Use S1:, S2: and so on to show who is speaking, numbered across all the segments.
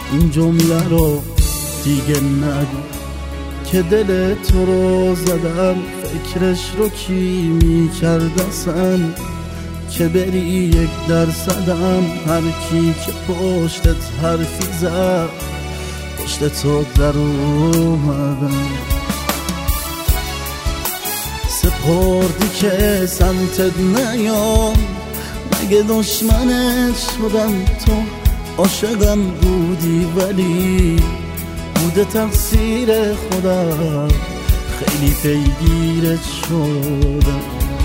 S1: این جمله رو دیگه نگو که دل تو رو زدم. فکرش رو کی میکردسن که بری 1%م. هر کی که پشتت حرفی زد پشت تو در اومدم. سپردی که سمتت نیام، مگه دشمنت شدم؟ تو عاشقم بودی ولی بوده تقصیر خودم، خیلی پیگیرت شدم.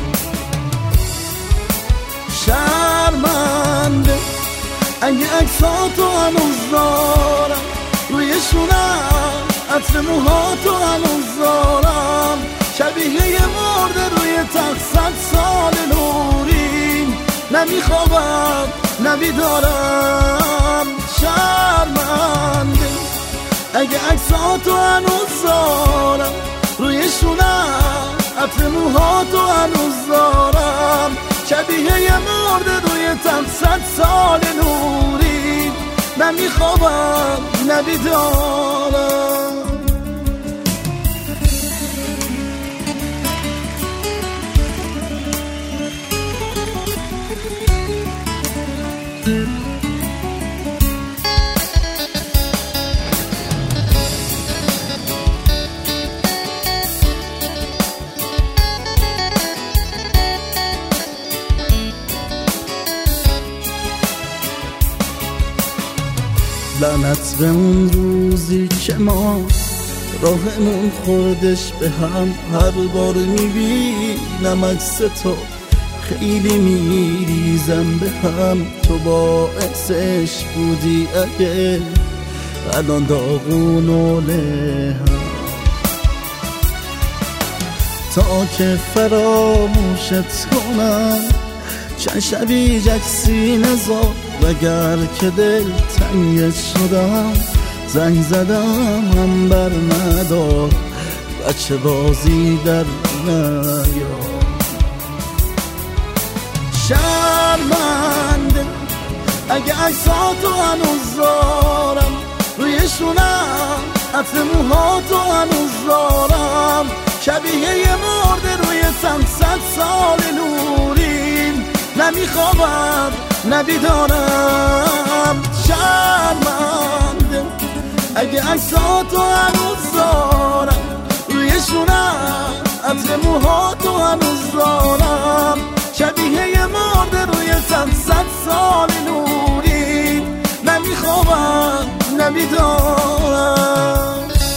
S1: شرمنده اگه عکساتو هنوز دارم، روی شونم عطر موهاتو هنوز دارم، شبیه یه مرده روی تخت 100 سال نورین. نمیخوابم نمیدارم. شرمنده اگه عکساتو هنوز دارم، روی شونم عطر موهاتو هنوز دارم، شبیه یه مرده روی تخت 100 سال نورین. نمیخوابم نمیدارم. لعنت به اون روزی که ما راهمون خوردش به هم. هر بار میبینم عکس تو خیلی میریزم به هم. تو باعثش بودی اگه الان داغون و لهم، تا که فراموشت کنم چند شبی جکسی نزار. وگر که دل تنگت شدم زنگ زدم هم بر ندار، بچه بازی در نیار. شرمنده اگه عکساتو هنوز دارم، روی شونم عطر موهاتو هنوز دارم، شبیه یه مرده روی تخت 100 سال نورین. نمیخوابم نمیدارم. شرمنده اگه عکساتو هنوز دارم، روی شونم عطر موهاتو هنوز دارم، شبیه یه مرده روی تخت 100 سال نورین. نمیخوابم نمیدارم.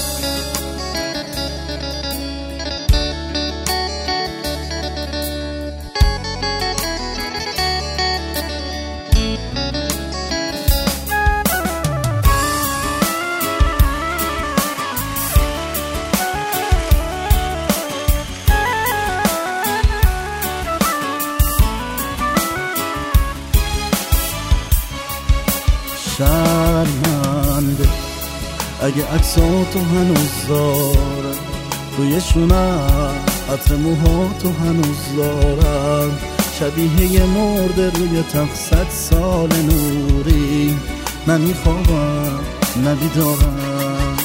S1: شرمنده اگه عکساتو هنوز دارم، روی شونم عطر موهاتو هنوز دارم، شبیه یه مرده روی تخت 100 سال نوری. نمیخوابم نمیدارم.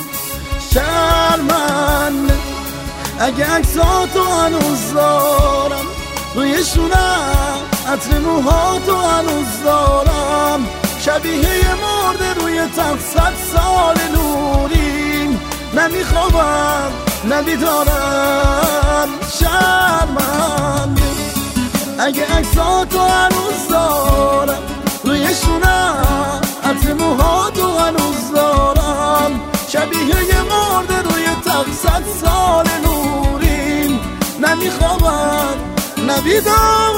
S1: شرمنده اگه عکساتو هنوز دارم، روی شونم عطر موهاتو هنوز دارم، شبیه یه مرده روی تخت 100 سال نورین. نمیخوابم نمیدارم. شرمنده اگه عکساتو هنوز دارم، روی شونم عطر موهاتو هنوز دارم، شبیه یه مرده روی تخت 100 سال نورین. نمیخوابم نمیدارم.